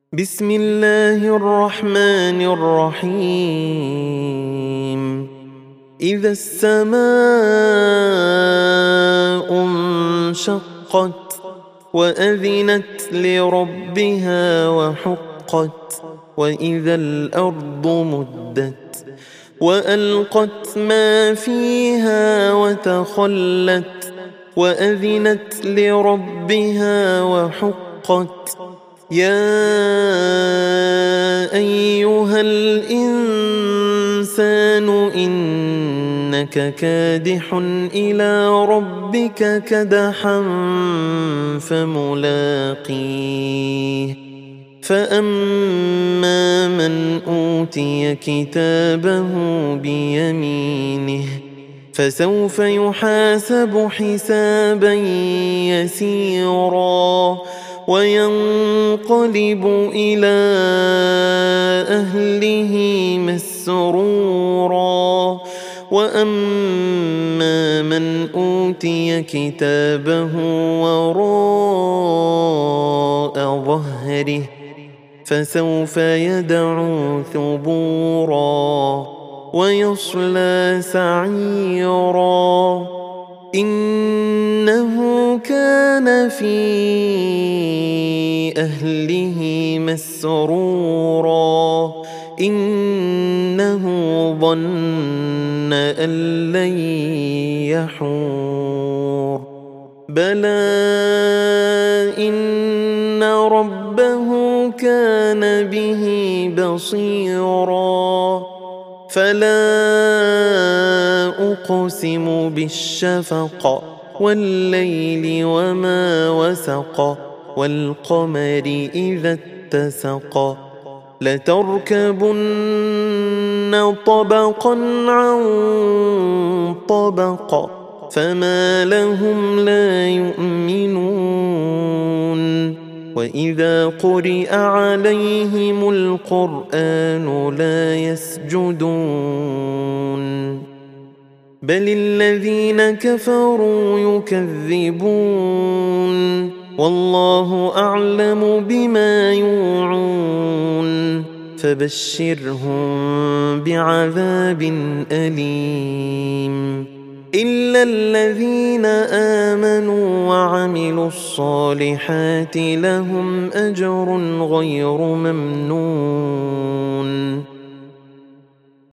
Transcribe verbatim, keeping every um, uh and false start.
بسم الله الرحمن الرحيم إذا السماء انشقت وأذنت لربها وحقت وإذا الأرض مدت وألقت ما فيها وتخلت وأذنت لربها وحقت يا أيها الإنسان إنك كادح إلى ربك كدحا فملاقيه فأما من أوتي كتابه بيمينه فسوف يحاسب حسابا يسيرا وينقلب إلى أهله مسرورا وأما من أوتي كتابه وراء ظهره فسوف يدعو ثبورا ويصلى سعيرا إنه كان في أهله مسرورا إنه ظن أن لن يحور بلى إن ربه كان به بصيرا فلا أقسم بالشفق والليل وما وسق والقمر إذا اتسق لتركبن طبقا عن طبق فما لهم لا يؤمنون وإذا قرئ عليهم القرآن لا يسجدون بل الذين كفروا يكذبون والله أعلم بما يوعون فبشرهم بعذاب أليم إلا الذين آمنوا وعملوا الصالحات لهم أجر غير ممنون